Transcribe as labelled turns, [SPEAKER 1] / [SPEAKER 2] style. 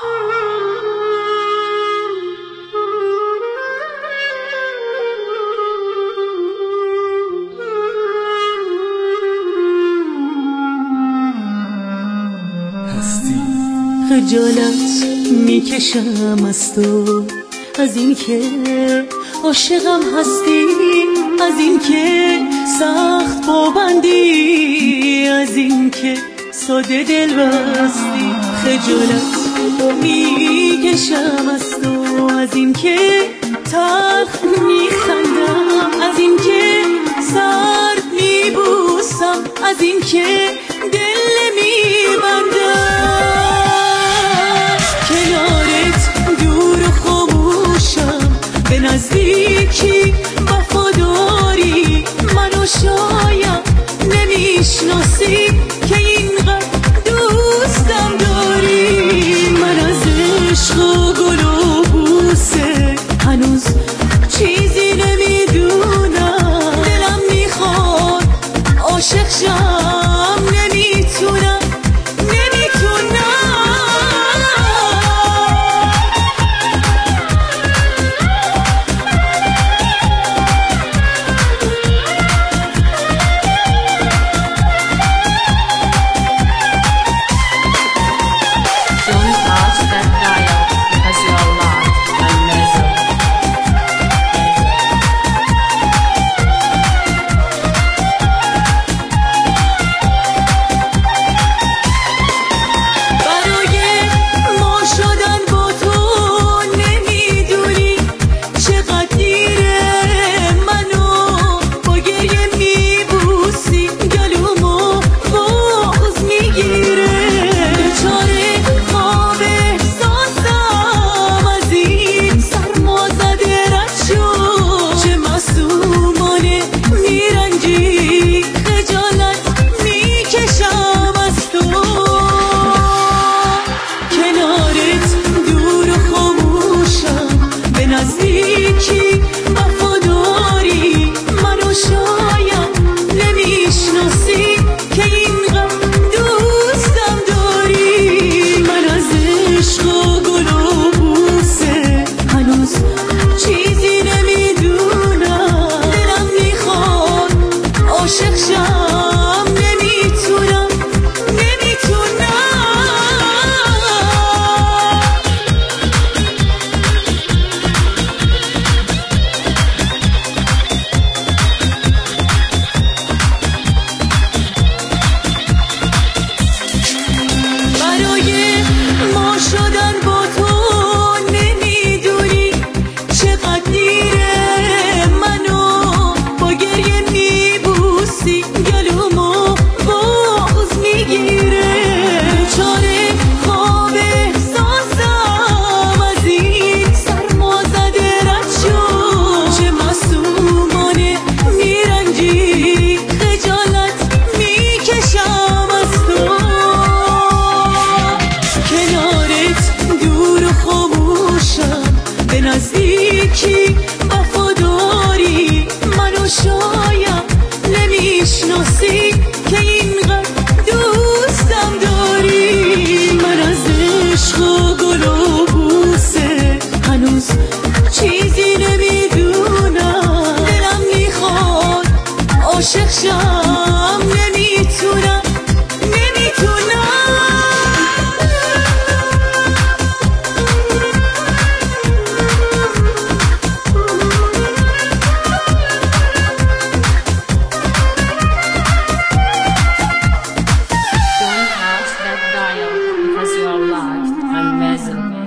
[SPEAKER 1] خجالت میکشم از تو، از این که عاشقم هستی، از این که سخت پابندی، از این که ساده دل بستی. خجالت میکشم از تو، از این که تلخ میخندم، از این که سرد میبوسم، از این که دل میبندم. به نزدیکی وفاداری منو شاید نمیشناسی که اینقدر دوستم داری. من از عشق و گل و بوسه هنوز چیزی نمیدونم. دلم میخواد عاشق شم، نمیتونم. نزدیکی وفاداری منو شاید نمیشناسی که اینقدر دوستم داری. من از عشق و گل و بوسه هنوز چیزی نمیدونم. دلم میخواد عاشق شم، نمیتونم.
[SPEAKER 2] Don't touch that dial because you are locked on Messenger.